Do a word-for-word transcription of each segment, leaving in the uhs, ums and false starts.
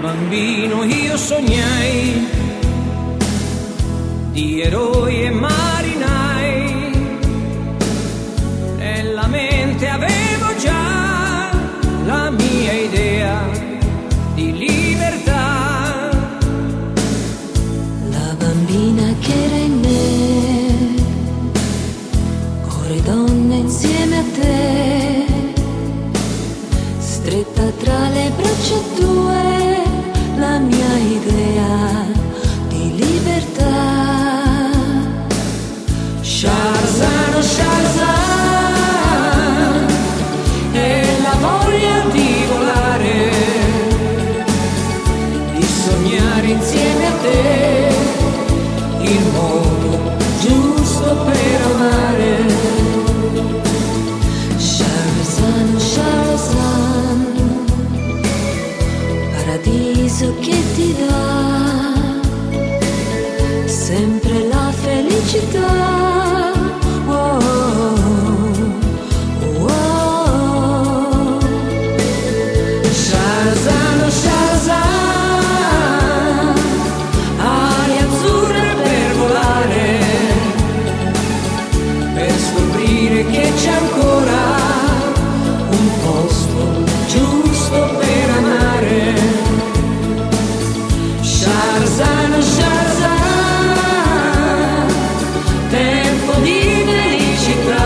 bambino io sognai di eroi e marinai, nella mente avevo già la mia idea di libertà. La bambina che era in me, ora è donna insieme a te, stretta tra le braccia tue, la mia idea di libertà. Sharzan, oh Sharzan, è la voglia di volare, di sognare insieme a te il modo giusto per amare. Sharzan, oh Sharzan, paradiso che ti dà sempre la felicità. Che c'è ancora un posto giusto per amare. Sharzan, Sharzan, tempo di felicità,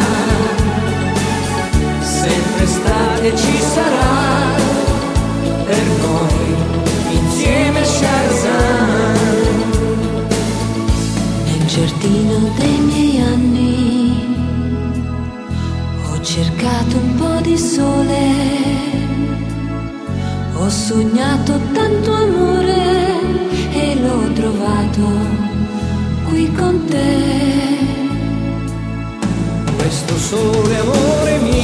sempre estate ci sarà per noi insieme. Sharzan, nel giardino dei miei anni ho cercato un po' di sole, ho sognato tanto amore e l'ho trovato qui con te. questo sole amore mio